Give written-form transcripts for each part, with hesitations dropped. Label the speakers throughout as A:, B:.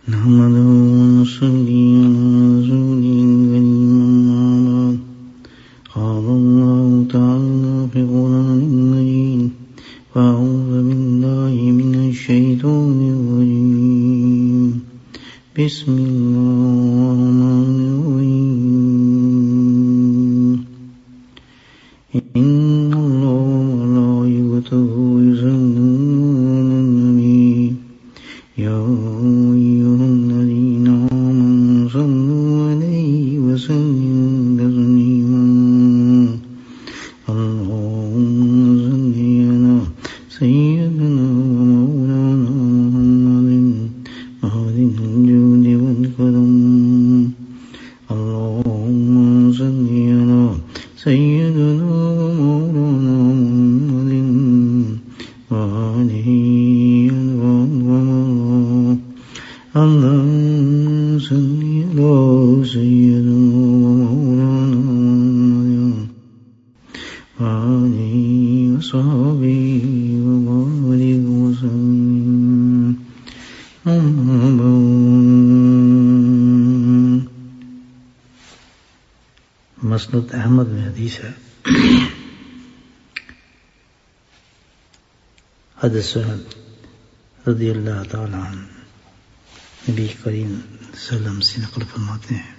A: نحمده ونصلي على رسوله الكريم أما بعد قال الله تعالى في القرآن المجيد فأعوذ بالله من الشيطان الرجيم بسم الله الرحمن الرحيم إن الله وملائكته يصلون على النبي يا أيها الذين آمنوا صلوا عليه وسلموا تسليما اللهم صل على سيدنا ومولانا محمد مهد الجود والكرم اللهم صل على سيدنا ومولانا محمد وآله اللهم صل على سيدنا ومولانا محمد وآله وصحبه وبارك وسلم مسند احمد میں حدیث ہے حضرت سہیل رضی اللہ تعالی عنہ نبی کریم صلی اللہ علیہ وسلم سے نقل فرماتے ہیں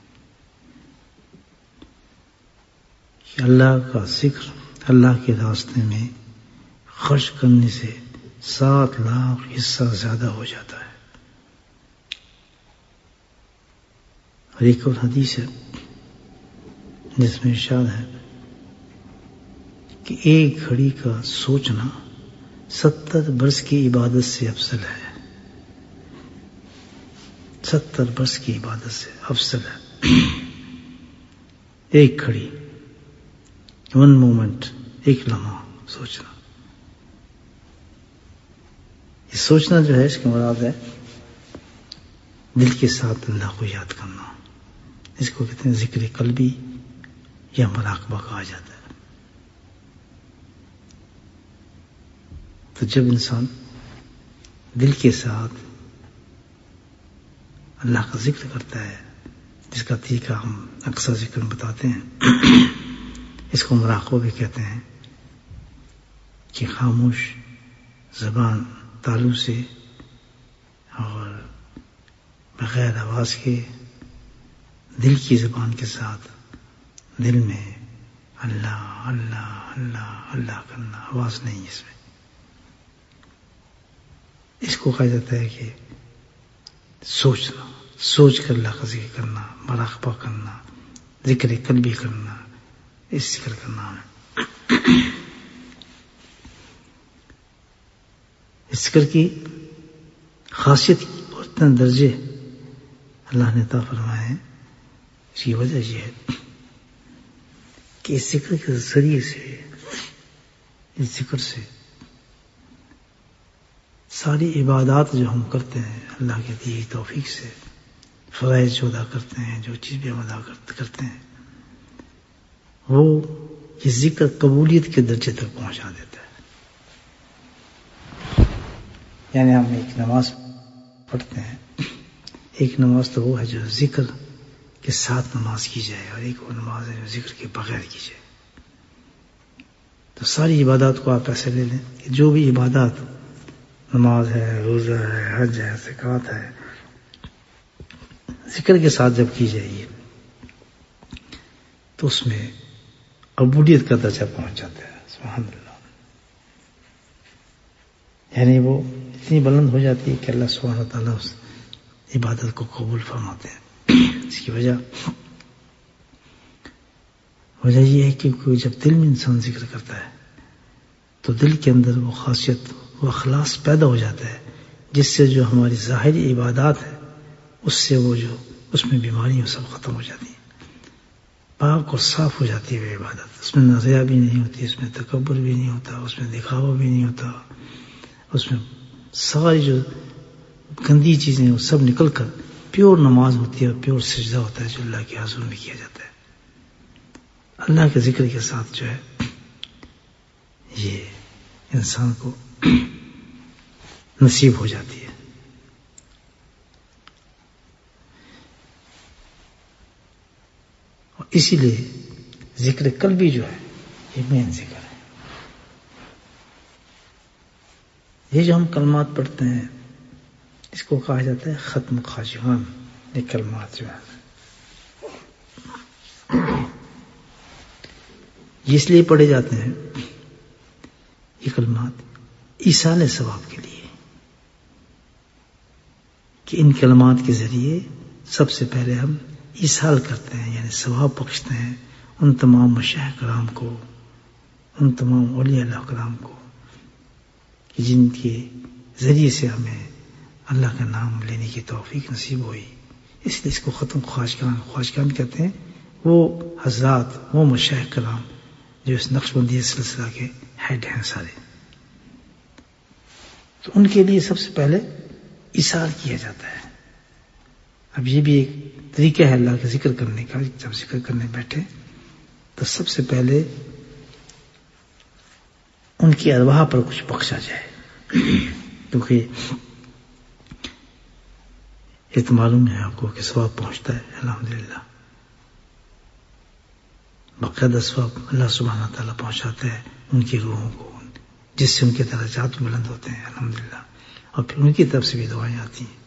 A: کہ اللہ کا ذکر اللہ کے راستے میں خرچ کرنے سے 7 لاکھ حصہ زیادہ ہو جاتا ہے. اور ایک اور حدیث ہے جس میں ارشاد ہے کہ ایک گھڑی کا سوچنا 70 برس کی عبادت سے افضل ہے. 70 برس کی عبادت سے افضل ہے. ایک گھڑی، 1 مومنٹ، ایک لمحہ سوچنا. یہ سوچنا جو ہے اس کی مراد ہے دل کے ساتھ اللہ کو یاد کرنا. اس کو کہتے ہیں ذکر قلبی یا مراقبہ کہا جاتا ہے. تو جب انسان دل کے ساتھ اللہ کا ذکر کرتا ہے، جس کا طریقہ ہم اکثر ذکر میں بتاتے ہیں، اس کو مراقبہ بھی کہتے ہیں، کہ خاموش زبان تالو سے اور بغیر آواز کے دل کی زبان کے ساتھ دل میں اللہ اللہ اللہ اللہ کرنا، آواز نہیں اس میں. اس کو کہا جاتا ہے کہ سوچنا، سوچ کر اللہ کا ذکر کرنا، مراقبہ کرنا، ذکر قلبی کرنا، اس ذکر کا نام ہے. اس ذکر کی خاصیت اور اتنے درجے اللہ نے عطا فرمائے ہیں. اس کی وجہ یہ ہے کہ اس ذکر کے ذریعے سے، اس ذکر سے ساری عبادات جو ہم کرتے ہیں اللہ کی دی توفیق سے، فرائض جو ادا کرتے ہیں، جو چیز بھی ہم ادا کرتے ہیں، وہ یہ ذکر قبولیت کے درجے تک پہنچا دیتا ہے. یعنی ہم ایک نماز پڑھتے ہیں، ایک نماز تو وہ ہے جو ذکر کے ساتھ نماز کی جائے، اور ایک وہ نماز ہے جو ذکر کے بغیر کی جائے. تو ساری عبادات کو آپ ایسے لے لیں کہ جو بھی عبادات، نماز ہے، روزہ ہے، حج ہے، زکوٰۃ ہے، ذکر کے ساتھ جب کی جائے گی تو اس میں قبولیت کا درجہ پہنچ جاتا ہے. سبحان اللہ. یعنی وہ اتنی بلند ہو جاتی ہے کہ اللہ سبحانہ و تعالیٰ اس عبادت کو قبول فرماتے ہیں. اس کی وجہ یہ ہے کہ جب دل میں انسان ذکر کرتا ہے تو دل کے اندر وہ خاصیت، وہ اخلاص پیدا ہو جاتا ہے، جس سے جو ہماری ظاہری عبادات ہیں اس سے وہ جو اس میں بیماریاں سب ختم ہو جاتی ہیں، پاک اور صاف ہو جاتی ہے وہ عبادت. اس میں نازیہ بھی نہیں ہوتی، اس میں تکبر بھی نہیں ہوتا، اس میں دکھاوا بھی نہیں ہوتا، اس میں ساری جو گندی چیزیں وہ سب نکل کر پیور نماز ہوتی ہے اور پیور سجدہ ہوتا ہے جو اللہ کے حضور میں کیا جاتا ہے. اللہ کے ذکر کے ساتھ جو ہے یہ انسان کو نصیب ہو جاتی ہے. اسی لیے ذکر قلبی جو ہے یہ مین ذکر ہے. یہ جو ہم کلمات پڑھتے ہیں اس کو کہا جاتا ہے ختم خواجگان. یہ کلمات جو ہے یہ اس لیے پڑھے جاتے ہیں یہ کلمات ایصال ثواب کے لیے کہ ان کلمات کے ذریعے سب سے پہلے ہم ایصال کرتے ہیں یعنی ثواب بخشتے ہیں ان تمام مشائخ کرام کو, ان تمام اولیاء اللہ کرام کو کہ جن کے ذریعے سے ہمیں اللہ کا نام لینے کی توفیق نصیب ہوئی. اس لیے اس کو ختم خواجگان کہتے ہیں. وہ حضرات, وہ مشائخ کرام جو اس نقشبندی سلسلہ کے ہیڈ ہیں سارے, تو ان کے لیے سب سے پہلے ایصال کیا جاتا ہے. اب یہ بھی ایک طریقہ ہے اللہ کا ذکر کرنے کا. جب ذکر کرنے بیٹھے تو سب سے پہلے ان کی ارواح پر کچھ بخشا جائے کیونکہ یہ تو معلوم ہے آپ کو کہ ثواب پہنچتا ہے الحمدللہ. باقاعدہ ثواب اللہ سبحانہ تعالیٰ پہنچاتا ہے ان کی روحوں کو, جس سے ان کے درجات بلند ہوتے ہیں الحمدللہ, اور پھر ان کی طرف سے بھی دعائیں آتی ہیں.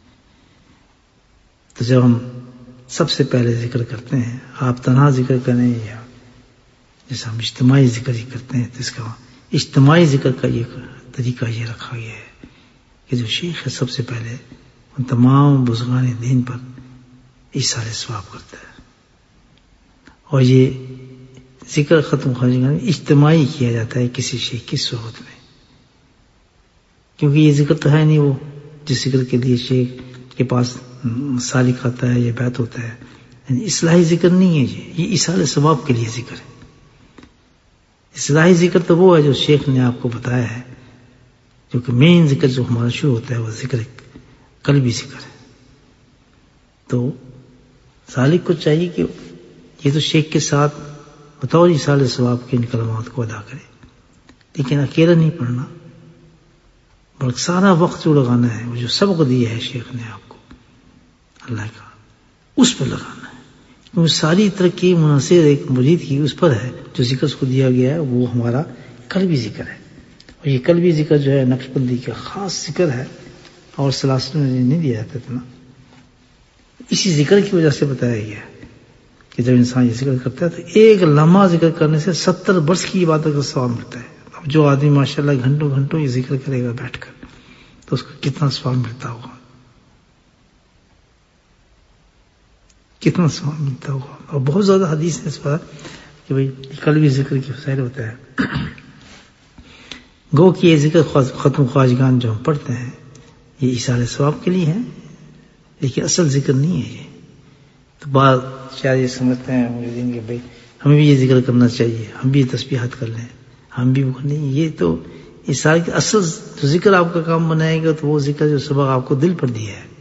A: تو جب ہم سب سے پہلے ذکر کرتے ہیں, آپ تنہا ذکر کریں یا جیسے ہم اجتماعی ذکر ہی کرتے ہیں, تو اس کا اجتماعی ذکر کا یہ طریقہ یہ رکھا گیا ہے کہ جو شیخ ہے سب سے پہلے ان تمام بزرگان دین پر ایصال ثواب کرتا ہے. اور یہ ذکر ختم خواجگان اجتماعی کیا جاتا ہے کسی شیخ کی صحبت میں, کیونکہ یہ ذکر تو ہے نہیں وہ جس ذکر کے لیے شیخ کے پاس سالک آتا ہے یا بیعت ہوتا ہے. یعنی اصلاحی ذکر نہیں ہے, یہ ایصال ثواب کے لیے ذکر ہے. اصلاحی ذکر تو وہ ہے جو شیخ نے آپ کو بتایا ہے, جو کہ مین ذکر جو ہمارا شروع ہوتا ہے وہ ذکر قلبی ذکر ہے. تو سالک کو چاہیے کہ یہ تو شیخ کے ساتھ بطور ایصال ثواب کے ان کلمات کو ادا کرے, لیکن اکیلا نہیں پڑھنا, بلکہ سارا وقت جو لگانا ہے وہ جو سبق دیا ہے شیخ نے آپ کو اللہ کا, اس پر لگانا ہے. کیونکہ ساری ترقی منحصر ایک مرید کی اس پر ہے جو ذکر اس کو دیا گیا ہے, وہ ہمارا قلبی ذکر ہے. اور یہ قلبی ذکر جو ہے نقشبندی کا خاص ذکر ہے, اور سلاسل میں نہیں دیا جاتا اتنا. اسی ذکر کی وجہ سے بتایا گیا ہے کہ جب انسان یہ ذکر کرتا ہے تو ایک لمحہ ذکر کرنے سے 70 برس کی عبادت کا ثواب ملتا ہے. اب جو آدمی ماشاءاللہ گھنٹوں گھنٹوں یہ ذکر کرے گا بیٹھ کر, تو اس کو کتنا ثواب ملتا ہوگا, کتنا ثواب ملتا ہوگا. اور بہت زیادہ حدیث ہے اس پر کہ بھئی قلبی ذکر کی فضائل ہوتا ہے. گو کہ یہ ذکر ختم خواجگان جو ہم پڑھتے ہیں یہ ایصال ثواب کے لیے ہے, لیکن اصل ذکر نہیں ہے یہ. تو بعض شاید یہ سمجھتے ہیں مریدین کہ بھئی ہمیں بھی یہ ذکر کرنا چاہیے, ہم بھی یہ تسبیحات کر لیں, ہم بھی وہ نہیں. یہ تو ایصال کے اصل جو ذکر آپ کا کام بنائے گا تو وہ ذکر جو سبق آپ کو دل پر دیا ہے.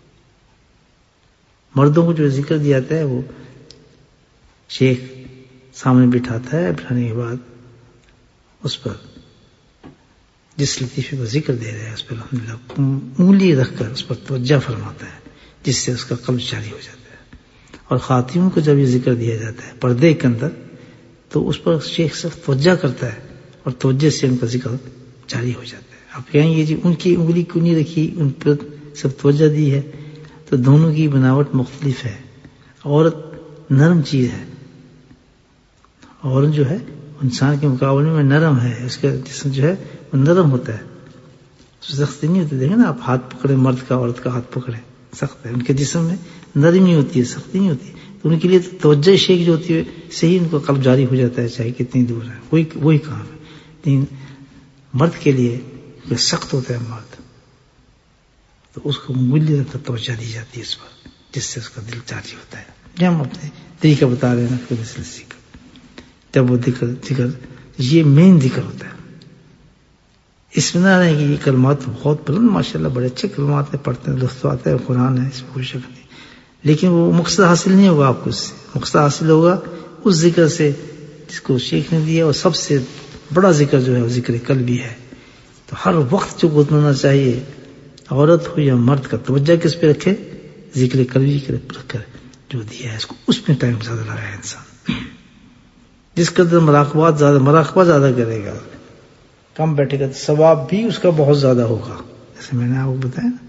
A: مردوں کو جو ذکر دیا جاتا ہے وہ شیخ سامنے بٹھاتا ہے, بٹھانے کے بعد اس پر جس لطیفے پر ذکر دے رہے ہیں اس پر الحمدللہ انگلی رکھ کر اس پر توجہ فرماتا ہے, جس سے اس کا قلب جاری ہو جاتا ہے. اور خواتین کو جب یہ ذکر دیا جاتا ہے پردے کے اندر تو اس پر شیخ صرف توجہ کرتا ہے اور توجہ سے ان کا ذکر جاری ہو جاتا ہے. آپ کہیں گے جی ان کی انگلی کیوں نہیں رکھی, ان پر صرف توجہ دی ہے. تو دونوں کی بناوٹ مختلف ہے. عورت نرم چیز ہے, عورت جو ہے انسان کے مقابلے میں نرم ہے, اس کا جسم جو ہے وہ نرم ہوتا ہے, سخت نہیں ہوتی. دیکھیں نا آپ ہاتھ پکڑے مرد کا, عورت کا ہاتھ پکڑے سخت ہے, ان کے جسم میں نرمی ہوتی ہے, سختی نہیں ہوتی. تو ان کے لیے توجہ شیخ جو ہوتی ہے صحیح ان کو قلب جاری ہو جاتا ہے, چاہے کتنی دور ہے, وہی کام ہے. لیکن مرد کے لیے سخت ہوتا ہے مرد, تو اس کو ملی توجہ دی جاتی ہے اس پر, جس سے اس کا دل جاری ہوتا ہے. یہ ہم اپنے طریقہ بتا رہے ہیں نا, جب وہ ذکر یہ مین ذکر ہوتا ہے. اس میں نہ رہے کہ یہ کلمات بہت بلند ماشاءاللہ بڑے اچھے کلمات ہیں, پڑھتے ہیں لطف آتا ہے, قرآن ہے, اس میں کوئی شک نہیں, لیکن وہ مقصد حاصل نہیں ہوگا آپ کو. اس سے مقصد حاصل ہوگا اس ذکر سے جس کو شیخ نے دیا, اور سب سے بڑا ذکر جو ہے وہ ذکر قلبی ہے. تو ہر وقت جو گزرنا چاہیے عورت ہو یا مرد کا توجہ کس پہ رکھے, ذکر قلبی کے رکھ کر. جو دیا ہے اس کو اس میں ٹائم زیادہ لگائے انسان. جس قدر مراقبہ زیادہ کرے گا، کم بیٹھے گا، تو ثواب بھی اس کا بہت زیادہ ہوگا. جیسے میں نے آپ کو بتایا نا،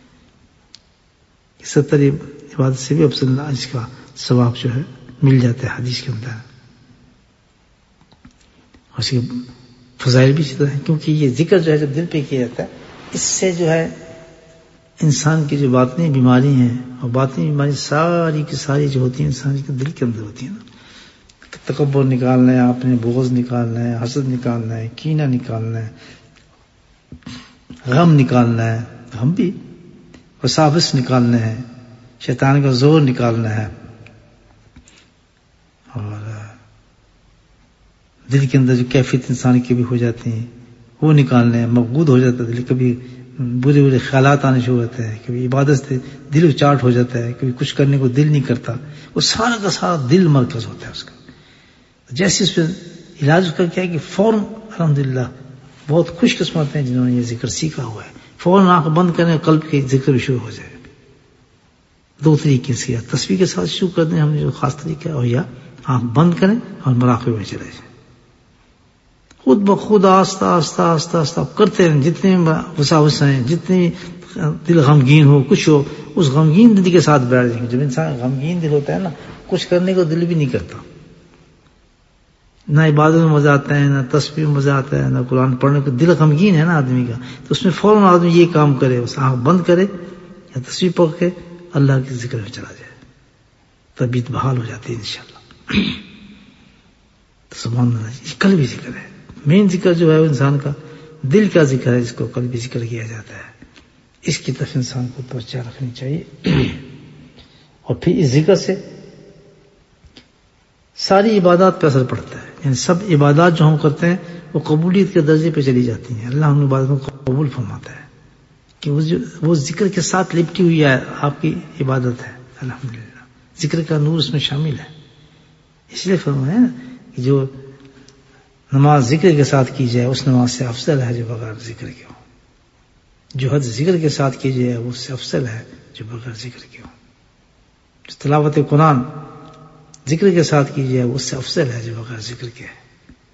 A: 70 عبادت سے بھی افضل اس کا ثواب جو ہے مل جاتا ہے حدیث کے اندر. اس کے فضائل بھی اسی طرح ہیں، کیونکہ یہ ذکر جو ہے جب دل پہ کیا جاتا ہے، اس سے جو ہے انسان کی جو باطنی بیماری ہیں، اور باطنی بیماری ساری کی ساری جو ہوتی ہیں انسان کے دل کے اندر ہوتی ہیں نا، تکبر نکالنا ہے، اپنے بغض نکالنا ہے، حسد نکالنا ہے، کینہ نکالنا ہے، غم نکالنا ہے، غم بھی وساوس نکالنا ہے، شیطان کا زور نکالنا ہے، اور دل کے اندر جو کیفیت انسان کی بھی ہو جاتی ہیں وہ نکالنے ہیں. مغبوط ہو جاتا ہے دل، کبھی برے برے خیالات آنے شروع ہوتے ہیں، کبھی عبادت سے دل اچاٹ ہو جاتا ہے، کبھی کچھ کرنے کو دل نہیں کرتا. وہ سارا کا سارا دل مرکز ہوتا ہے اس کا. جیسے اس پہ علاج کا کیا ہے کہ فوراً الحمدللہ بہت خوش قسمت ہیں جنہوں نے یہ ذکر سیکھا ہوا ہے، فوراً آنکھ بند کریں قلب کے ذکر شروع ہو جائے. 2 طریقے سے، یا تصویر کے ساتھ شروع کر دیں ہم نے جو خاص طریقہ ہے، اور یا آنکھ بند کریں اور مراقبے میں چلے جائیں. خود بخود آہستہ آہستہ آہستہ آہستہ کرتے ہیں. جتنے وساوس ہیں، جتنی دل غمگین ہو، کچھ ہو، اس غمگین دل کے ساتھ بیٹھ جائیں گے. جب انسان غمگین دل ہوتا ہے نا، کچھ کرنے کو دل بھی نہیں کرتا. نہ عبادت میں مزہ آتا ہے، نہ تسبیح میں مزہ آتا ہے، نہ قرآن پڑھنے کو. دل غمگین ہے نا آدمی کا، تو اس میں فوراً آدمی یہ کام کرے، اس آنکھ بند کرے یا تسبیح پڑھ کے اللہ کے ذکر میں چلا جائے، طبیعت بحال ہو جاتی ہے انشاءاللہ. تو سبحان اللہ، یہ قلبی ذکر ہے. مین ذکر جو ہے وہ انسان کا دل کا ذکر ہے، جس کو قلبی ذکر کیا جاتا ہے. اس کی طرف انسان کو توجہ رکھنی چاہیے. اور پھر اس ذکر سے ساری عبادات پہ اثر پڑتا ہے. یعنی سب عبادات جو ہم کرتے ہیں وہ قبولیت کے درجے پہ چلی جاتی ہیں. اللہ ہم عبادتوں کو قبول فرماتا ہے کہ وہ ذکر کے ساتھ لپٹی ہوئی ہے آپ کی عبادت ہے. الحمدللہ ذکر کا نور اس میں شامل ہے. اس لیے فرمایا کہ جو نماز ذکر کے ساتھ کی جائے اس نماز سے افضل ہے جو بغیر ذکر کے ہو. جو حج ذکر کے ساتھ کی جائے اس سے افضل ہے جو بغیر ذکر کے ہو. جو تلاوت قرآن ذکر کے ساتھ کی جائے اس سے افضل ہے جو بغیر ذکر کے ہے.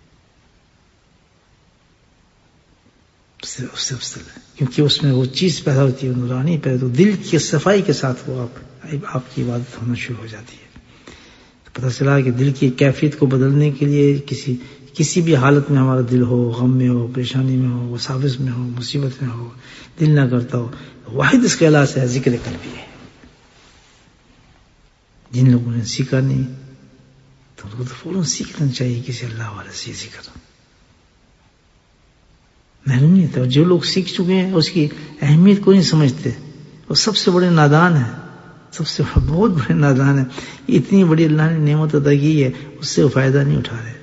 A: اس سے افضل ہے کیونکہ اس میں وہ چیز پیدا ہوتی ہے، نورانی پیدا ہوتی ہے. دل کی صفائی کے ساتھ وہ آپ کی عبادت ہونا شروع ہو جاتی ہے. پتہ چلا کہ دل کی کیفیت کو بدلنے کے لیے کسی بھی حالت میں ہمارا دل ہو، غم میں ہو، پریشانی میں ہو، وساوس میں ہو، مصیبت میں ہو، دل نہ کرتا ہو، واحد اس کا علاج ہے ذکر قلبی ہے. جن لوگوں نے سیکھا نہیں تو ان کو تو فوراً سیکھ لینا چاہیے کسی اللہ والے سے ذکر. معلوم نہیں تھا. جو لوگ سیکھ چکے ہیں اس کی اہمیت کو نہیں سمجھتے. وہ سب سے بڑے نادان ہیں، بہت بڑے نادان ہیں. اتنی بڑی اللہ نے نعمت عطا کی ہے، اس سے وہ فائدہ نہیں اٹھا رہے.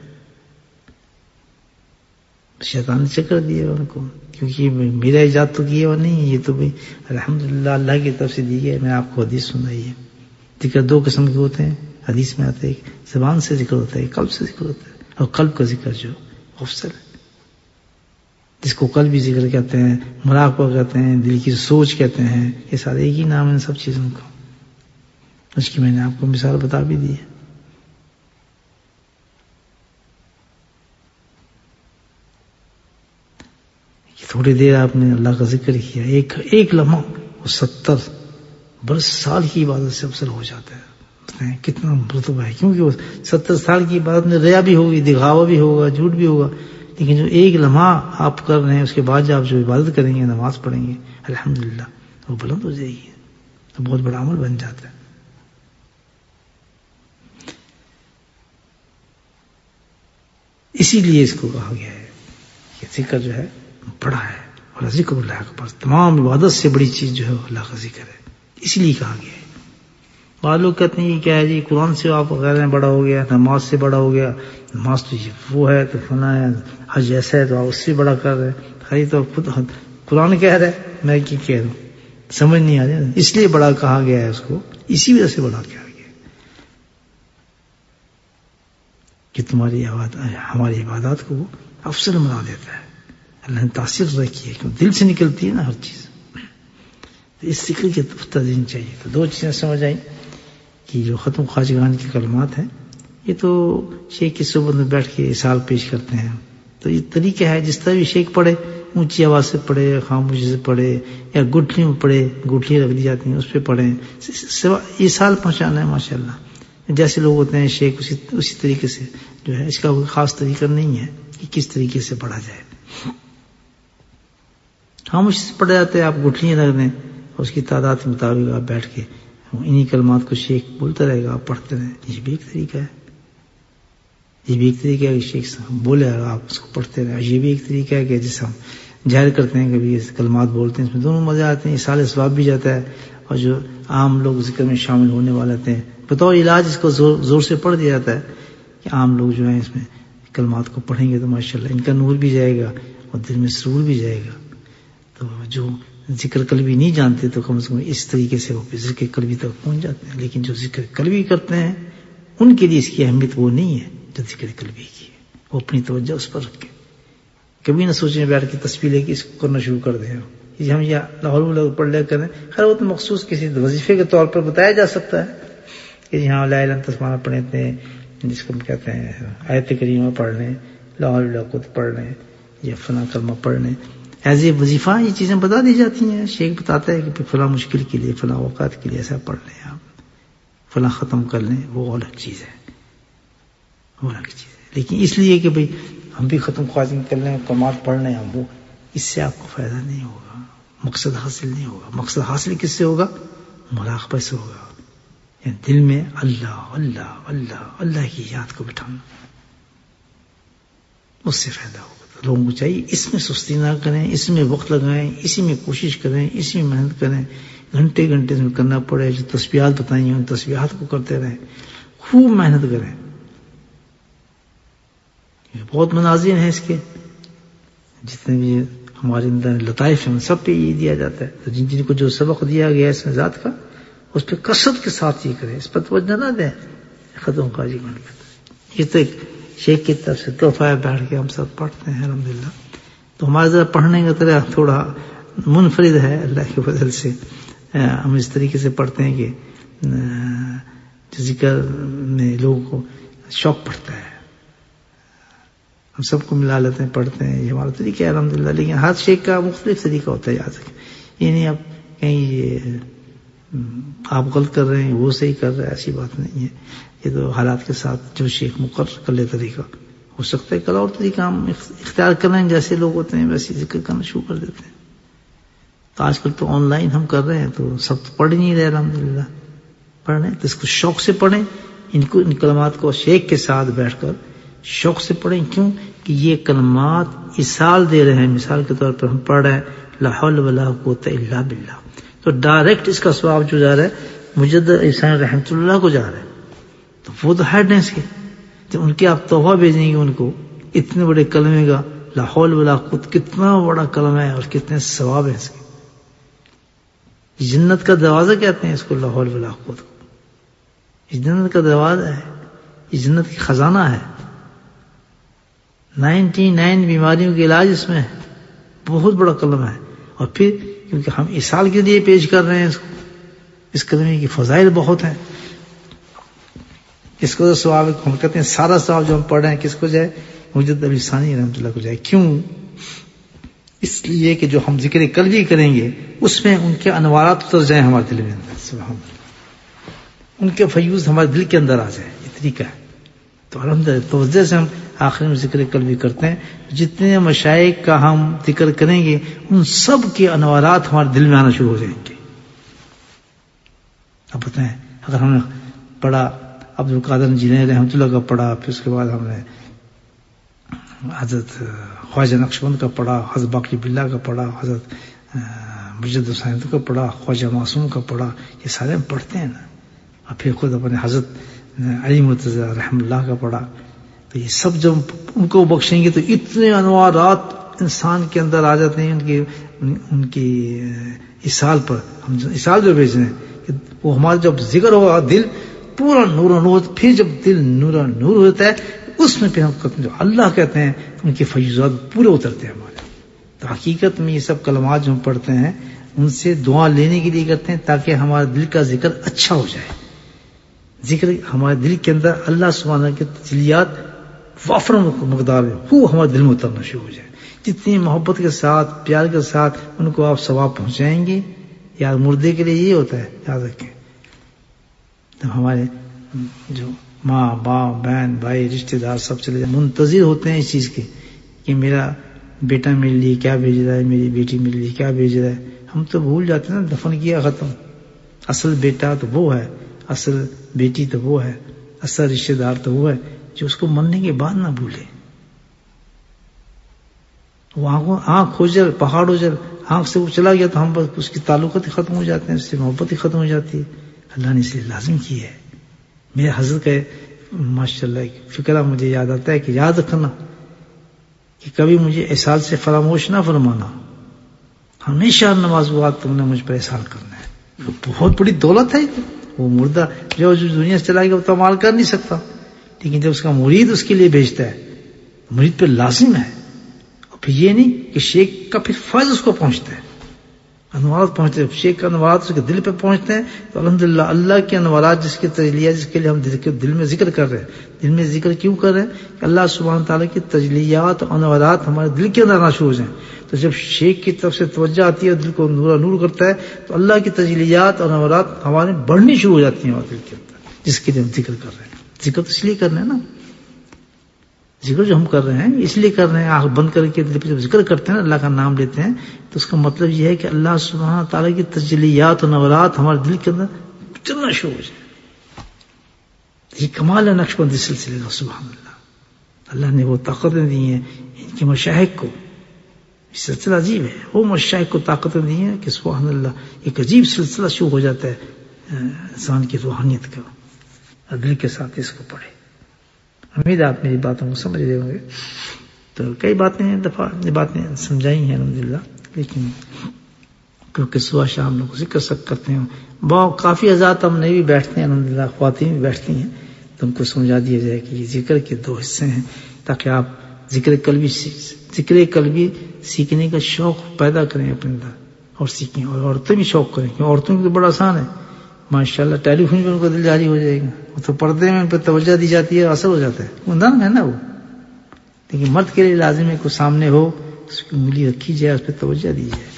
A: شیطان نے چکر دیا ان کو، کیونکہ میرا ایجاد تو کیا ہوا نہیں، یہ تو بھی الحمدللہ اللہ کی طرف سے دی ہے. میں آپ کو حدیث سنائی ہے. ذکر 2 قسم کے ہوتے ہیں حدیث میں آتے ہیں. ایک زبان سے ذکر ہوتا ہے، ایک قلب سے ذکر ہوتا ہے. اور قلب کا ذکر جو افضل ہے، جس کو قلبی ذکر کہتے ہیں، مراقبہ کہتے ہیں، دل کی سوچ کہتے ہیں. یہ سارے ایک ہی نام ہے سب چیزوں کا. اس کی میں نے آپ کو مثال بتا بھی دی ہے. تھوڑی دیر آپ نے اللہ کا ذکر کیا، ایک لمحہ وہ 70 برس سال کی عبادت سے افضل ہو جاتا ہے. کتنا مرتبہ ہے، کیونکہ وہ 70 سال کی عبادت میں ریا بھی ہوگی، دکھاوا بھی ہوگا، جھوٹ بھی ہوگا، لیکن جو ایک لمحہ آپ کر رہے ہیں اس کے بعد جب آپ جو عبادت کریں گے، نماز پڑھیں گے، الحمدللہ وہ بلند ہو جائے گی، تو بہت بڑا عمل بن جاتا ہے. اسی لیے اس کو کہا گیا ہے کہ ذکر جو ہے بڑا ہے، اور ذکر اللہ اکبر، تمام عبادت سے بڑی چیز جو ہے اللہ کا ذکر ہے. اسی لیے کہا گیا ہے. بعض لوگ کہتے ہیں کہ کیا ہے جی، قرآن سے آپ غیر بڑا ہو گیا، نماز سے بڑا ہو گیا، نماز تو وہ ہے تو فنا ہے، حج ایسا ہے تو آپ اس سے بڑا کر رہے ہیں. خالی تو خود قرآن کہہ رہا ہے، میں کی کہہ رہا ہوں، سمجھ نہیں آ رہی. اس لیے بڑا کہا گیا ہے اس کو، اسی وجہ سے بڑا کہا گیا کہ ہماری عبادات کو افضل بنا دیتا ہے. اللہ نے تاثیر رکھی ہے کہ دل سے نکلتی ہے نا ہر چیز. اس ذکر کی طرف ترجیح چاہیے. تو 2 چیزیں سمجھ آئیں کہ جو ختم خواجگان کے کلمات ہیں یہ تو شیخ کی صحبت میں بیٹھ کے سال پیش کرتے ہیں. تو یہ طریقہ ہے جس طرح بھی شیخ پڑھے، اونچی آواز سے پڑھے، خاموشی سے پڑھے، یا گٹھلیوں میں پڑھے، گٹھلیاں رکھ دی جاتی ہیں اس پہ پڑھیں، یہ سال پہنچانا ہے. ماشاءاللہ جیسے لوگ ہوتے ہیں شیخ اسی طریقے سے جو ہے، اس کا کوئی خاص طریقہ نہیں ہے کہ کس طریقے سے پڑھا جائے. خاموشی سے پڑھا جاتا ہے، آپ گٹھلیاں رکھ دیں اور اس کی تعداد کے مطابق آپ بیٹھ کے انہی کلمات کو شیخ بولتا رہے گا، آپ پڑھتے رہیں. یہ بھی ایک طریقہ ہے، یہ بھی ایک طریقہ ہے کہ شیخ بولے اور آپ اس کو پڑھتے رہیں. یہ بھی ایک طریقہ ہے کہ جیسے ہم ظاہر کرتے ہیں کبھی کلمات بولتے ہیں، اس میں دونوں مزے آتے ہیں، سال ثواب بھی جاتا ہے، اور جو عام لوگ ذکر میں شامل ہونے والے ہوتے ہیں بطور علاج اس کو زور سے پڑھ دیا جاتا ہے کہ عام لوگ جو ہیں اس میں کلمات کو پڑھیں گے تو ماشاءاللہ ان کا نور بھی جائے گا اور دل میں سرور بھی جائے گا. تو جو ذکر قلبی نہیں جانتے تو کم سے کم اس طریقے سے وہ ذکر قلبی تک پہنچ جاتے ہیں. لیکن جو ذکر قلبی کرتے ہیں ان کے لیے اس کی اہمیت وہ نہیں ہے جو ذکر قلبی کی ہے. وہ اپنی توجہ اس پر رکھیں، کبھی نہ سوچیں بیٹھ کے تسبیح لے کے اس کو کرنا شروع کر دیں ہم یا لاہور پڑھ لے کریں. خیر وہ تو مخصوص کسی وظیفے کے طور پر بتایا جا سکتا ہے کہ یہاں لا الہ الا انت تسبیح پڑھیں تھے، جس کو ہم کہتے ہیں آیت کریمہ پڑھ لیں، لا حول ولا قوت پڑھ لیں، یا فلاں کلمہ پڑھ لیں. ایز اے وظیفہ یہ چیزیں بتا دی جاتی ہیں. شیخ بتاتا ہے کہ فلاں مشکل کے لیے، فلاں اوقات کے لیے ایسا پڑھ لیں، آپ فلاں ختم کر لیں. وہ الگ چیز ہے، وہ الگ چیز ہے. لیکن اس لیے کہ بھئی ہم بھی ختم خواجہ کر لیں، کلمات پڑھ لیں ہم، وہ اس سے آپ کو فائدہ نہیں ہوگا، مقصد حاصل نہیں ہوگا. مقصد حاصل کس سے ہوگا؟ مراقبہ سے ہوگا. یعنی دل میں اللہ اللہ اللہ اللہ کی یاد کو بٹھانا، اس سے فائدہ ہوگا. تو لوگوں کو چاہیے اس میں سستی نہ کریں، اس میں وقت لگائیں، اسی میں کوشش کریں، اسی میں محنت کریں. گھنٹے گھنٹے میں کرنا پڑے. جو تسبیحات بتائیں ہیں ان تسبیحات کو کرتے رہیں، خوب محنت کریں. بہت مناظر ہیں اس کے، جتنے بھی ہمارے اندر لطائف ہیں ان سب پہ یہ دیا جاتا ہے. تو جن کو جو سبق دیا گیا ہے اس میں ذات کا، اس پہ کثرت کے ساتھ یہ کریں، اس پر توجہ نہ دیں. ختم خواجہ بن گئے. یہ تو ایک شیخ کی طرف سے تحفہ ہے، بیٹھ کے ہم سب پڑھتے ہیں الحمدللہ. تو ہمارے ذرا پڑھنے کا طرح تھوڑا منفرد ہے اللہ کے فضل سے. ہم اس طریقے سے پڑھتے ہیں کہ ذکر میں لوگوں کو شوق پڑتا ہے، ہم سب کو ملا لیتے ہیں، پڑھتے ہیں. یہ ہمارا طریقہ ہے الحمدللہ. لیکن ہر شیخ کا مختلف طریقہ ہوتا ہے، یاد رکھیں. یہ نہیں آپ کہیں یہ آپ غلط کر رہے ہیں وہ صحیح کر رہے ہیں، ایسی بات نہیں ہے. یہ تو حالات کے ساتھ جو شیخ مقرر کر لے طریقہ، ہو سکتا ہے کل اور طریقہ ہم اختیار کر رہے ہیں، جیسے لوگ ہوتے ہیں ویسے ذکر کرنا شروع کر دیتے ہیں. تو آج کل تو آن لائن ہم کر رہے ہیں تو سب تو پڑھ نہیں رہے الحمدللہ. پڑھ رہے ہیں تو اس کو شوق سے پڑھیں، ان کلمات کو شیخ کے ساتھ بیٹھ کر شوق سے پڑھیں. کیوں کہ یہ کلمات اصال دے رہے ہیں. مثال کے طور پر ہم پڑھ رہے ہیں لا حول ولا قوت الا باللہ، تو ڈائریکٹ اس کا ثواب جو جا رہا ہے مجدد احسان رحمۃ اللہ کو جا رہا ہے. تو وہ تو ہیڈ ہیں اس کے، تو ان کے آپ تحفہ بھیجیں گے ان کو اتنے بڑے کلمے کا لا حول ولا قوت، کتنا بڑا کلمہ ہے اور کتنے ثواب ہیں اس کے. جنت کا دروازہ کہتے ہیں اس کو، لا حول ولا قوت کو. یہ جنت کا دروازہ ہے، یہ جنت کی خزانہ ہے. 99 بیماریوں کے علاج اس میں ہے. بہت بڑا کلمہ ہے. اور پھر کیونکہ ہم اصال کے لیے پیش کر رہے ہیں اس کو، اس کلمے کی فضائل بہت ہیں. اس کو ثواب ہم کہتے ہیں سارا ثواب جو ہم پڑھ رہے ہیں کس کو جائے؟ مجدد ابی ثانی رحمۃ اللہ کو جائے. کیوں؟ اس لیے کہ جو ہم ذکر قلبی کریں گے اس میں ان کے انوارات اتر جائیں ہمارے دل میں اندر، سبحان اللہ، ان کے فیوز ہمارے دل کے اندر آ جائیں. یہ طریقہ ہے. تو الحمدللہ توجہ سے ہم آخر میں ذکر قلبی کرتے ہیں. جتنے مشائخ کا ہم ذکر کریں گے ان سب کے انوارات ہمارے دل میں آنا شروع ہو جائیں گے. اب بتائیں اگر ہم نے پڑھا عبد القادر جیلانی رحمۃ اللہ کا پڑھا، پھر اس کے بعد ہم نے حضرت خواجہ نقشبند کا پڑھا، حضرت باقی باللہ کا پڑھا، حضرت مجدد حسین کا پڑھا، خواجہ معصوم کا پڑھا، یہ سارے ہم پڑھتے ہیں نا. اور پھر خود اپنے حضرت علی مرتضی رحمۃ اللہ کا پڑھا. تو یہ سب جب ان کو بخشیں گے تو اتنے انوارات انسان کے اندر آ جاتے ہیں ان کی اصال پر. ہم اصال جو بھیج رہے ہیں کہ وہ ہمارا جب ذکر ہوگا دل پورا نور و نور، پھر جب دل نور و نور ہوتا ہے اس میں پھر ہم جو اللہ کہتے ہیں ان کے فیضات پورے اترتے ہیں ہمارے. تو حقیقت میں یہ سب کلمات جو ہم پڑھتے ہیں ان سے دعا لینے کے لیے کرتے ہیں تاکہ ہمارا دل کا ذکر اچھا ہو جائے. ذکر ہمارے دل کے اندر اللہ سبحانہ کے تجلیات وافر مقدار میں وہ ہمارے دل میں اترنا شروع ہو جائے. جتنی محبت کے ساتھ پیار کے ساتھ ان کو آپ ثواب پہنچائیں گے. یار مردے کے لیے یہ ہوتا ہے، یاد رکھیں. تو ہمارے جو ماں باپ بہن بھائی رشتے دار سب چلے جائیں، منتظر ہوتے ہیں اس چیز کے کہ میرا بیٹا میرے لیے کیا بھیج رہا ہے، میری بیٹی میرے لیے کیا بھیج رہا ہے. ہم تو بھول جاتے ہیں نا، دفن کیا ختم. اصل بیٹا تو وہ ہے، اصل بیٹی تو وہ ہے، اصل رشتے دار تو وہ ہے جو اس کو مرنے کے بعد نہ بھولے. وہ آنکھ اجل پہاڑ اجل آنکھ سے وہ چلا گیا تو ہم بس اس کی تعلقات ہی ختم ہو جاتے ہیں، اس سے محبت ہی ختم ہو جاتی ہے. اللہ نے اس لیے لازم کی ہے. میرے حضرت کا ماشاء اللہ ایک فکرہ مجھے یاد آتا ہے کہ یاد رکھنا کہ کبھی مجھے احسان سے فراموش نہ فرمانا. ہمیشہ نماز بعد تم نے مجھ پر احسان کرنا ہے. وہ بہت بڑی دولت ہے. وہ مردہ جو دنیا سے چلا گیا وہ تو مال کر نہیں سکتا، لیکن جب اس کا مرید اس کے لیے بھیجتا ہے مرید پہ لازم ہے. اور پھر یہ نہیں کہ شیخ کا پھر فیض اس کو پہنچتا ہے، انوارات پہنچتے ہیں، شیخ کا انوارات اس کے دل پہ پہنچتے ہیں. تو الحمدللہ اللہ کے انوارات جس کے تجلیات جس کے لیے ہم دل میں ذکر کر رہے ہیں. دل میں ذکر کیوں کر رہے ہیں؟ کہ اللہ سبحانہ تعالیٰ کی تجلیات اور انوارات ہمارے دل کے اندر آنا شروع ہو جائیں. تو جب شیخ کی طرف سے توجہ آتی ہے دل کو نور نور کرتا ہے تو اللہ کی تجلیات اور انوارات ہمارے بڑھنی شروع ہو جاتی ہیں ہمارے دل کے اندر، جس کے لیے ہم ذکر کر رہے ہیں. ذکر تو اس لیے کر رہے ہیں نا، ذکر جو ہم کر رہے ہیں اس لیے کر رہے ہیں. آنکھ بند کر کے دل پہ جب ذکر کرتے ہیں اللہ کا نام لیتے ہیں تو اس کا مطلب یہ ہے کہ اللہ سبحانہ تعالیٰ کی تجلیات و نورات ہمارے دل کے اندر چلنا شروع ہو جائے. یہ کمال ہے نقشبندی سلسلے کا. سبحان اللہ، اللہ نے وہ طاقتیں دی ہیں ان کے مشائخ کو. یہ سلسلہ عجیب ہے، وہ مشائخ کو طاقتیں دی ہیں کہ سبحان اللہ ایک عجیب سلسلہ شروع ہو جاتا ہے انسان کی روحانیت کا. دل کے ساتھ اس کو پڑھے. امید آپ میری باتوں کو سمجھ رہے ہوں گے. تو کئی باتیں سمجھائی ہیں الحمدللہ، لیکن کیونکہ صبح شام لوگ ذکر سب کرتے ہیں، کافی حضرات ہم نہیں بھی بیٹھتے ہیں الحمدللہ، خواتین بھی بیٹھتی ہیں، تو ان کو سمجھا دیا جائے کہ یہ ذکر کے 2 حصے ہیں تاکہ آپ ذکر قلبی سیکھنے کا شوق پیدا کریں اپنے اندر اور سیکھیں. اور عورتیں بھی شوق کریں، کہ عورتوں کی تو بڑا آسان ہے ماشاءاللہ. ٹیلی فون پہ ان کو دل جاری ہو جائے گا، وہ تو پردے میں ان پہ توجہ دی جاتی ہے، اثر ہو جاتا ہے، وہ نرم ہے نا وہ. لیکن مرد کے لیے لازم ہے کہ سامنے ہو، اس کی انگلی رکھی جائے، اس پہ توجہ دی جائے.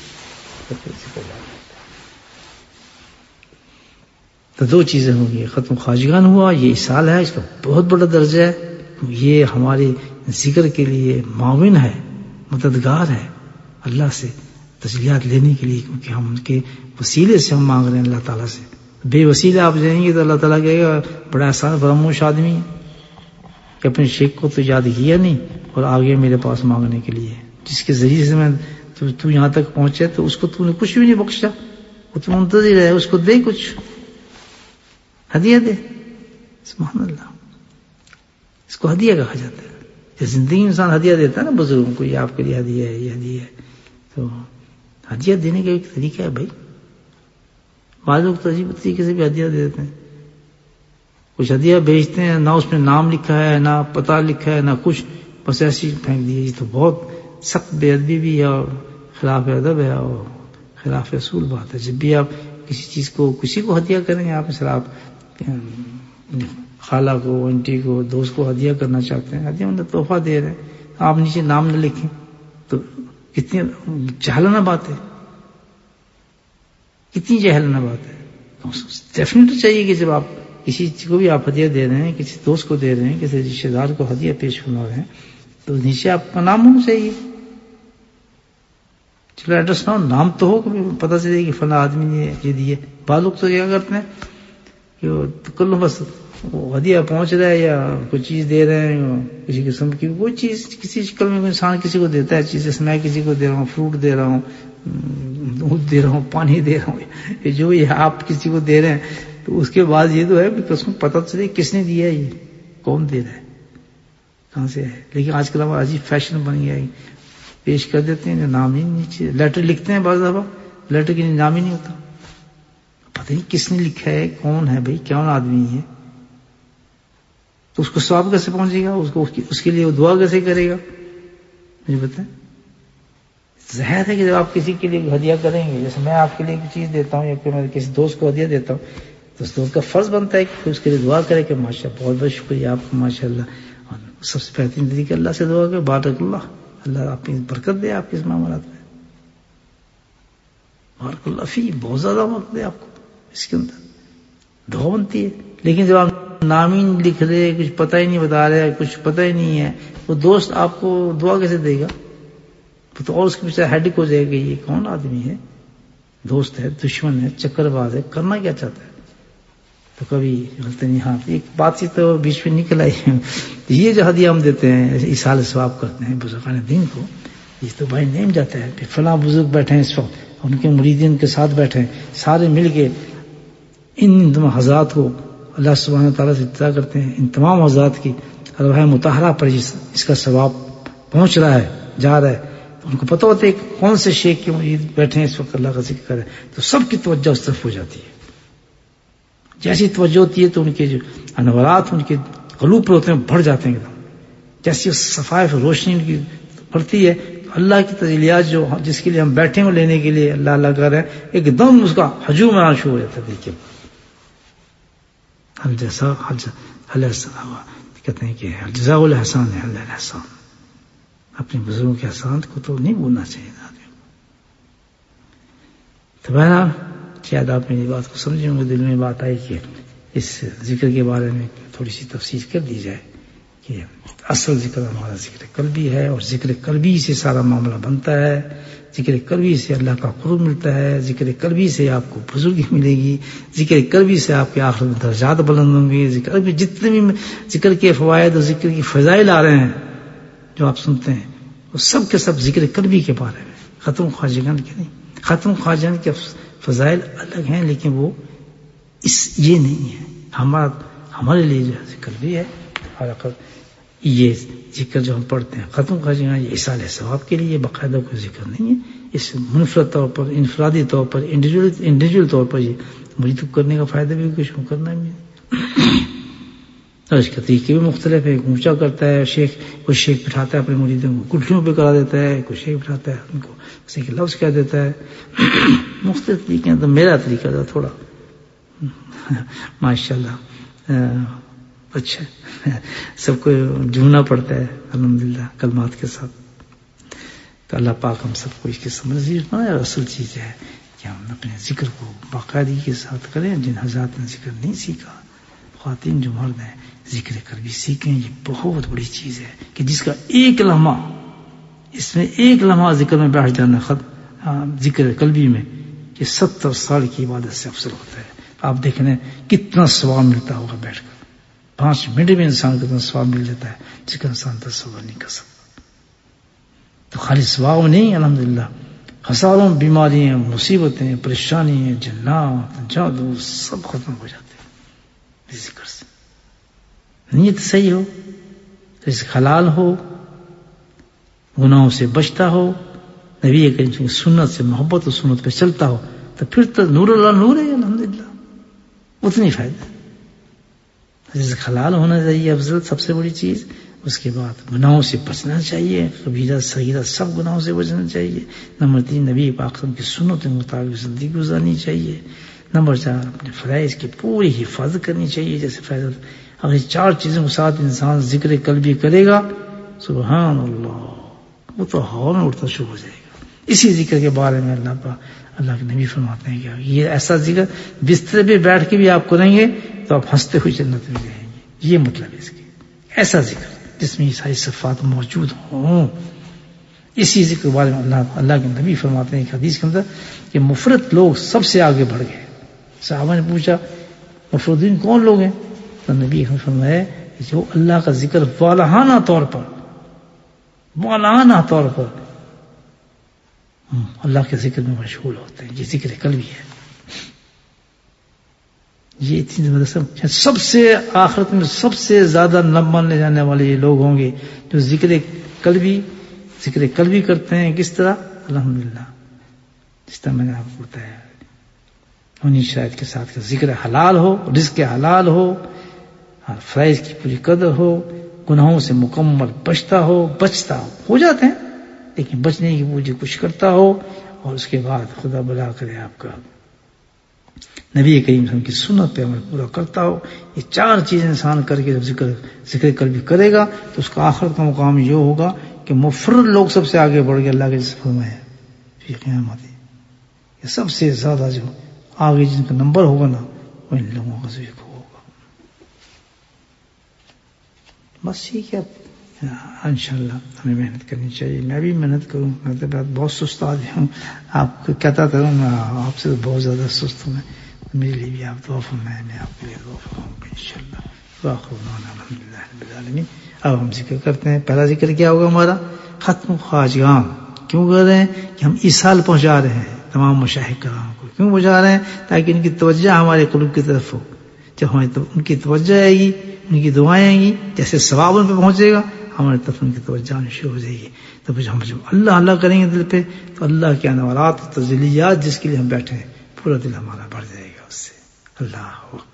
A: تو 2 چیزیں ہوں گی. ختم خواجگان ہوا، یہ اصال ہے، اس کا بہت بڑا درجہ ہے. یہ ہمارے ذکر کے لیے معاون ہے، مددگار ہے اللہ سے تجلیات لینے کے لیے، کیونکہ ہم ان کے وسیلے سے ہم مانگ رہے ہیں اللہ تعالیٰ سے. بے وسیلہ آپ جائیں گے تو اللہ تعالیٰ کہے گا بڑا آسان فراموش آدمی ہے کہ اپنے شیخ کو تو یاد کیا نہیں اور آگے میرے پاس مانگنے کے لیے، جس کے ذریعے سے میں تو یہاں تک پہنچے تو اس کو تو نے کچھ بھی نہیں بخشا. وہ تو منتظر ہے، اس کو دے، کچھ ہدیہ دے. سبحان اللہ، اس کو ہدیہ کہا جاتا ہے. جس زندگی انسان ہدیہ دیتا ہے نا بزرگوں کو، یہ آپ کے لیے ہدیہ ہے، یہ ہدیہ ہے. تو ہدیہ دینے کا ایک طریقہ ہے بھائی. بعض لوگ تو عجیب طریقے سے بھی ہدیہ دے دیتے ہیں. کچھ ہدیہ بھیجتے ہیں، نہ اس میں نام لکھا ہے، نہ پتہ لکھا ہے، نہ کچھ، بس ایسی پھینک دیے. یہ تو بہت سخت بے ادبی بھی ہے اور خلاف ادب ہے اور خلاف اصول بات ہے. جب بھی آپ کسی کو ہدیہ کریں، آپ مثلا آپ خالہ کو، انٹی کو، دوست کو ہدیہ کرنا چاہتے ہیں، ہدیہ مطلب تحفہ دے رہے ہیں، آپ نیچے نام نہ لکھیں تو کتنی جہلانہ بات ہے، کتنی جہلانہ بات ہے. ڈیفینیٹلی چاہیے کہ جب آپ کسی کو بھی آپ ہدیہ دے رہے ہیں، کسی دوست کو دے رہے ہیں، کسی رشتے دار کو ہدیہ پیش کروا رہے ہیں، تو نیچے آپ کا نام ہونا چاہیے. چلو ایڈریس نہ ہو، نام تو ہو، پتہ چلے کہ فلاں آدمی نے یہ دیے. بعض لوگ تو کیا کرتے ہیں کہ کل بس وہ ہدیہ پہنچ رہا ہے یا کوئی چیز دے رہے ہیں، کسی قسم کی کوئی چیز کسی شکل میں کوئی انسان کسی کو دیتا ہے چیز، جیسے میں کسی کو دے رہا ہوں، فروٹ دے رہا ہوں، دودھ دے رہا ہوں، پانی دے رہا ہوں، جو یہ آپ کسی کو دے رہے ہیں، تو اس کے بعد یہ تو ہے کہ اس کو پتہ چلے کس نے دیا ہے، یہ کون دے رہا ہے، کہاں سے ہے. لیکن آج کل ہمارا عجیب فیشن بن گیا ہے، پیش کر دیتے ہیں نام ہی نیچے، لیٹر لکھتے ہیں بعض دفعہ، لیٹر کے نام ہی نہیں ہوتا، پتہ نہیں کس نے لکھا ہے، کون ہے بھائی، کون آدمی ہے. تو اس کو ثواب کیسے پہنچے گا، اس کے لیے وہ دعا کیسے کرے گا، مجھے بتائیں. ظاہر ہے کہ جب آپ کسی کے لیے ہدیہ کریں گے، جیسے میں آپ کے لیے کوئی چیز دیتا ہوں یا پھر میں کسی دوست کو ہدیہ دیتا ہوں، تو اس لوگ کا فرض بنتا ہے کہ اس کے لیے دعا کرے کہ ماشاء بہت بہت شکریہ آپ کا ماشاء اللہ. اور سب سے بہترین طریقہ اللہ سے دعا کرے بارک اللہ آپ کی برکت دے آپ کے اس معاملات میں. بارک اللہ فی بہت زیادہ وقت دے آپ کو اس کے اندر دعا بنتی ہے. لیکن جب آپ نامین لکھ رہے کچھ پتہ ہی نہیں بتا رہے کچھ پتہ ہی نہیں ہے وہ دوست آپ کو دعا کیسے دے گا؟ تو اور اس کے پیچھے ہیڈک ہو جائے گا یہ کون آدمی ہے، دوست ہے دشمن ہے چکر باز ہے، کرنا کیا چاہتا ہے. تو کبھی غلطی نہیں. ہاں ایک بات چیت تو بیچ میں نکل آئی یہ جو ہدیہ ہم دیتے ہیں ایصال ثواب کرتے ہیں بزرگان دین کو، یہ تو بھائی نیم جاتا ہے. فلاں بزرگ بیٹھے ہیں اس وقت ان کے مریدین کے ساتھ بیٹھے ہیں سارے مل کے ان تمام حضرات کو اللہ سبحانہ تعالیٰ سے اطلاع کرتے ہیں ان تمام حضرات کی ارواح مطہرہ پر اس کا ثواب پہنچ رہا ہے جا رہا ہے. ان کو پتہ ہوتا ہے کہ کون سے شیخ کے مرید بیٹھے ہیں اس وقت اللہ کا ذکر کریں تو سب کی توجہ اس طرف ہو جاتی ہے. جیسی توجہ ہوتی ہے تو ان کے جو انوارات ان کے قلوب پر ہوتے ہیں بڑھ جاتے ہیں ایک دم. جیسی صفائف روشنی ان کی پڑتی ہے تو اللہ کی تجلیات جو جس کے لیے ہم بیٹھے ہیں لینے کے لیے اللہ اللہ کر رہے ہیں ایک دم اس کا ہجوم آنا شروع ہو جاتا ہے. دیکھیے الجزاء کہتے ہیں کہ الجزاء الحسان ہے اللہ احسان. اپنے بزرگوں کے احسان کو تو نہیں بھولنا چاہیے آدمی کو. تو بہرحال شاید آپ میری بات کو سمجھیں گے. دل میں بات آئی کہ اس ذکر کے بارے میں تھوڑی سی تفصیل کر دی جائے کہ اصل ذکر ہمارا ذکر قلبی ہے اور ذکر قلبی سے سارا معاملہ بنتا ہے. ذکر قلبی سے اللہ کا قرب ملتا ہے. ذکر قلبی سے آپ کو بزرگی ملے گی. ذکر قلبی سے آپ کے آخرت میں درجات بلند ہوں گے. ذکر قلبی جتنے بھی ذکر کے فوائد اور ذکر کی فضائل آ رہے ہیں جو آپ سنتے ہیں وہ سب کے سب ذکر قلبی کے بارے میں. ختم خواجگان کے نہیں. ختم خواجگان کے فضائل الگ ہیں لیکن وہ یہ نہیں ہے. ہمارے لیے جو ہے ذکر بھی ہے اور یہ ذکر جو ہم پڑھتے ہیں ختم خواجگان یہ ایصال ثواب کے لیے باقاعدہ کوئی ذکر نہیں ہے. اس منفرد طور پر انفرادی طور پر انڈیویجول طور پر یہ مرید کرنے کا فائدہ بھی کچھ کرنا بھی اور اس کے طریقے بھی مختلف ہے. اونچا کرتا ہے شیخ کوئی شیخ بٹھاتا ہے اپنے مریدوں کو گٹھیوں پہ کرا دیتا ہے. کوئی شیخ بٹھاتا ہے ان کو کسی کے لفظ کہہ دیتا ہے. مختلف طریقے ہیں. تو میرا طریقہ تھا تھوڑا ماشاءاللہ اچھا سب کو جھومنا پڑتا ہے الحمدللہ کلمات کے ساتھ. تو اللہ پاک ہم سب کو اس کی سمجھ بنائے. اور اصل چیز ہے کہ ہم اپنے ذکر کو باقاعدگی کے ساتھ کریں. جن حضرات نے ذکر نہیں سیکھا خواتین جو مرد ہیں ذکر قلبی سیکھیں. یہ بہت بڑی چیز ہے کہ جس کا ایک لمحہ اس میں ایک لمحہ ذکر میں بیٹھ جانا ذکر قلبی میں یہ 70 سال کی عبادت سے افضل ہوتا ہے. آپ دیکھ لیں کتنا ثواب ملتا ہوگا بیٹھ کر. 5 منٹ میں انسان کو اتنا ثواب مل جاتا ہے جس کا انسان تصور نہیں کر سکتا. تو خالی ثواب نہیں الحمدللہ ہزاروں بیماریاں مصیبتیں پریشانیاں جنات جادو سب ختم ہو جاتے ہیں ذکر سے. نیت صحیح ہو رزق حلال ہو گناہوں سے بچتا ہو نبی کریم کی سنت سے محبت و سنت پہ چلتا ہو تو پھر تو نور اللہ نور ہے الحمدللہ. اتنی فائدہ رزق حلال ہونا چاہیے افضل سب سے بڑی چیز. اس کے بعد گناہوں سے بچنا چاہیے. کبیرہ صغیرہ سب گناہوں سے بچنا چاہیے. نمبر 3 نبی پاک کی سنت کے مطابق زندگی گزارنی چاہیے. نمبر 4 اپنے فرائض کی پوری حفاظت کرنی چاہیے. جیسے فرائض اگر 4 چیزوں کے ساتھ انسان ذکر قلبی کرے گا سبحان اللہ وہ تو ہوا میں اڑتا شروع ہو جائے گا. اسی ذکر کے بارے میں اللہ کے نبی فرماتے ہیں کہ یہ ایسا ذکر بستر پہ بیٹھ کے بھی آپ کریں گے تو آپ ہنستے ہوئے جنت میں جائیں گے. یہ مطلب ہے اس کے ایسا ذکر جس میں یہ ساری صفات موجود ہوں. اسی ذکر کے بارے میں اللہ کے نبی فرماتے ہیں ایک حدیث کے اندر کہ مفرد لوگ سب سے آگے بڑھ گئے. صحابہ نے پوچھا مفردین کون لوگ ہیں؟ تو نبی نے فرمایا جو اللہ کا ذکر والہانہ طور پر اللہ کے ذکر میں مشغول ہوتے ہیں. یہ ذکر قلبی ہے. یہ اتنی سب سے آخرت میں سب سے زیادہ نہ ماننے جانے والے یہ لوگ ہوں گے جو ذکر قلبی کرتے ہیں. کس طرح؟ الحمدللہ جس طرح میں نے آپ کو بتایا انہیں شاید کے ساتھ کہ ذکر حلال ہو رزق حلال ہو فرائض کی پوری قدر ہو گناہوں سے مکمل بچتا ہو جاتے ہیں لیکن بچنے کی پوری کوشش کرتا ہو. اور اس کے بعد خدا بلا کرے آپ کا نبی کریم صلی اللہ علیہ وسلم کی سنت پہ عمل پورا کرتا ہو. یہ 4 چیزیں انسان کر کے جب ذکر قلبی کرے گا تو اس کا آخرت کا مقام یہ ہوگا کہ مفرد لوگ سب سے آگے بڑھ گئے اللہ کے جس فرمایا فی قیامت. یہ سب سے زیادہ جو آگے جن کا نمبر ہوگا نا وہ ان لوگوں کا ذکر ہوگا. بس ٹھیک ہے. انشاءاللہ ہمیں محنت کرنی چاہیے. میں بھی محنت کروں. میں تو بہت سست آدمی ہوں. آپ کو کہتا تھا میں آپ سے بہت زیادہ سست ہوں. میرے لیے بھی آپ دعا فرمائیں. میں آپ کے لیے دعا فرماؤں گا انشاءاللہ. الحمدللہ رب العالمین. اب ہم ذکر کرتے ہیں. پہلا ذکر کیا ہوگا ہمارا؟ ختم خواجگاں. کیوں کر رہے ہیں؟ کہ ہم ایصال پہنچا رہے ہیں تمام مشاہد کرام کو. کیوں پہنچا رہے ہیں؟ تاکہ ان کی توجہ ہمارے قلوب کی طرف ہو. جب ہماری ان کی توجہ آئے گی، ان کی دعائیں آئیں گی، جیسے ثواب ان پہ پہنچے گا ہمارے طرف ان کی توجہ آنی شروع ہو جائے گی. تو ہم جب اللہ اللہ کریں گے دل پہ تو اللہ کے انوارات تجلیات جس کے لیے ہم بیٹھے ہیں پورا دل ہمارا بڑھ جائے گا اس سے. اللہ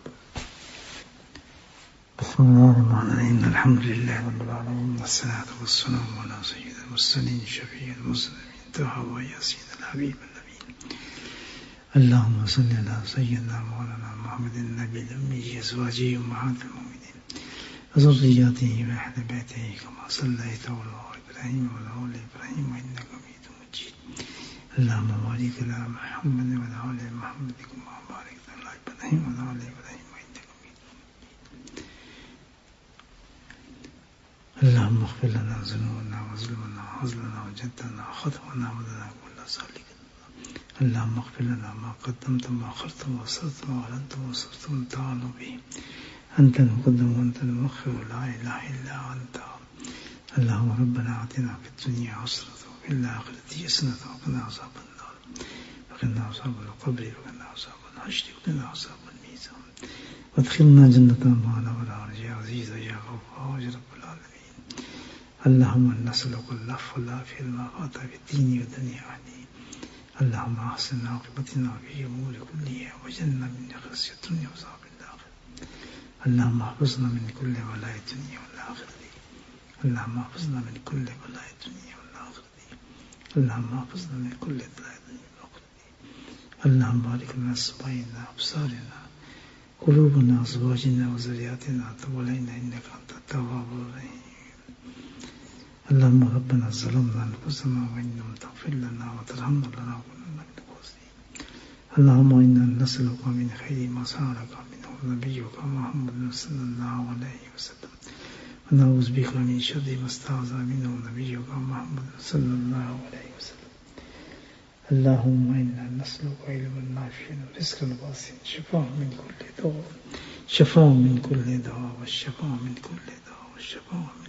A: بسم اللہ الرحمن الرحیم. الحمدللہ رب العالمین والصلاة والسلام علی سید المرسلین شفیع المذنبین طہ و یاسین الحبیب الامین. اللهم صل على سيدنا مولانا محمد النبي الأمي أزواجه أمهات المؤمنين وذرياته وأهل بيته كما صليت على إبراهيم وعلى آل إبراهيم إنك حميد مجيد. اللهم بارك على محمد وعلى آل محمد كما باركت على إبراهيم وعلى آل إبراهيم إنك حميد مجيد. اللهم اغفر لنا ذنوبنا وظلمنا وهزلنا وجدنا وخطأنا ولنا كل ذلك. اللهم اغفر لنا ما قدمت وما أخرت وما أسررت وما أعلنت وما أسررت وأنت أعلم به. أنت المقدم وأنت المؤخر لا إله إلا أنت. اللهم ربنا آتنا في الدنيا حسنة وفي الآخرة حسنة وقنا عذاب النار وقنا عذاب القبر وقنا عذاب الحشر وقنا عذاب الميزان وادخلنا جنة مع الأبرار يا عزيز يا غفار يا رب العالمين. اللهم نسألك العفو والعافية ما فات في الدين والدنيا عليه. اللهم احسن عاقبتنا في الامور كلها وجنبنا من خزي الدنيا وعذاب الاخره. اللهم احفظنا من كل بلاء الدنيا والاخره. اللهم احفظنا من كل بلاء الدنيا والاخره. اللهم احفظنا من كل بلاء الدنيا والاخره. اللهم بارك لنا سمعنا ابصارنا قلوبنا ازواجنا وذرياتنا تب علينا انك انت التواب الرحيم. اللهم ربنا ظلمنا انفسنا وان لم تغفر لنا وترحمنا لنكونن من الخاسرين. اللهم انا نسالك من خير ما سالك منه نبيك محمد صلى الله عليه وسلم ونعوذ بك من شر ما استعاذ منه نبيك محمد صلى الله عليه وسلم. اللهم انا نسالك علما نافعا ورزقا واسعا شفاء من كل داء شفاء من كل داء والشفاء من كل داء والشفاء من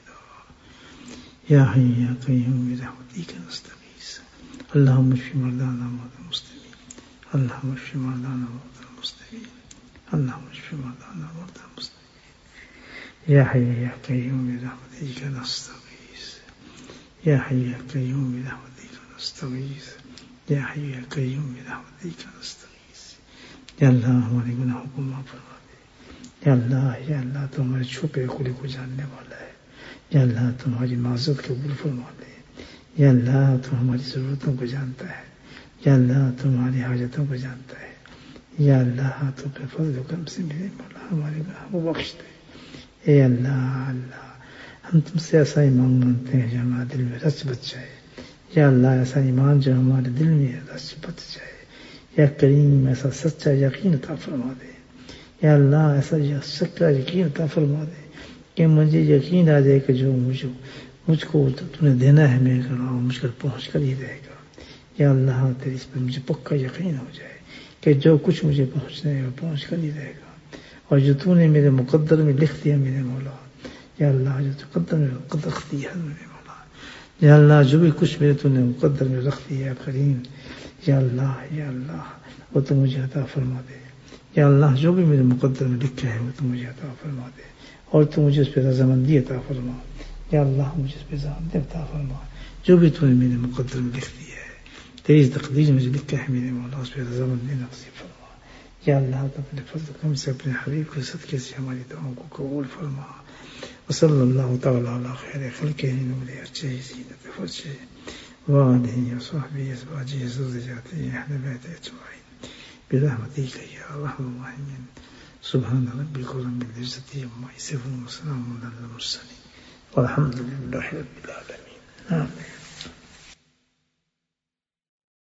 A: يا حي يا قيوم برحمتك نستغيث. اللهم اشف مرضانا ومرضى المسلمين. اللهم اشف مرضانا ومرضى المسلمين. اللهم اشف مرضانا ومرضى المسلمين. يا حي يا قيوم برحمتك نستغيث. يا حي يا قيوم برحمتك نستغيث. يا حي يا قيوم برحمتك نستغيث. یا اللہ ہمارے گناہوں کو معاف فرما دے. یا اللہ تو ہمارے چھپے کھلے کو جاننے والا ہے. یا اللہ تمہاری معذرت قبول فرما لے. یا اللہ تو ہماری ضرورتوں کو جانتا ہے. یا اللہ تمہاری حاجتوں کو جانتا ہے. یا اللہ تو اپنے فضل و کرم سے میرے مولا ہمارے گناہوں کو بخش دے. اے اللہ ہم تم سے ایسا ایمان مانگتے ہیں جو ہمارے دل میں رچ بچ جائے. یا اللہ ایسا ایمان جو ہمارے دل میں رچ بچ جائے. یا کریم ایسا سچا یقین عطا فرما دے. یا اللہ ایسا سچا یقین عطا فرما دے کہ مجھے یقین آ جائے کہ جو مجھ کو تو نے دینا ہے میرے گھر مجھ کر پہنچ کر ہی رہے گا. یا اللہ تیری اس پہ مجھے پکا یقین ہو جائے کہ جو کچھ مجھے پہنچنا ہے وہ پہنچ کر ہی رہے گا. اور جو تو نے میرے مقدر میں لکھ دیا میرے مولا. یا اللہ جو مقدر میں رکھ دیا میرے مولا. یا اللہ جو بھی کچھ میرے تو نے مقدر میں رکھ دیا کریم. یا اللہ وہ تو مجھے عطا فرما دے. یا اللہ جو بھی میرے مقدر میں لکھا ہے وہ تو مجھے عطا فرما دے. اور تو مجھے اس پہ رضامندی عطا فرما. یا اللہ مجھے اس پہ رضامندی عطا فرما. جو بھی تو نے میرے مقدر میں لکھ دیا ہے تیری تقدیر میں جو لکھا ہے میرے مولا اس پہ رضامندی نصیب فرما. یا اللہ تو اپنے فضل کرم سے اپنے حبیب کے صدقے سے ہماری دعاؤں کو قبول فرما. وصلی اللہ تعالی علی خیر خلقہ نور ارجہ زینت فرجہ وآلہ وصحبہ ازواجہ ذریاتہ اہل بیت اجمعین برحمتك يا ارحم الراحمين. سبحان ربك رب العزة عما يصفون وسلام على المرسلين والحمد لله رب العالمين. آمين.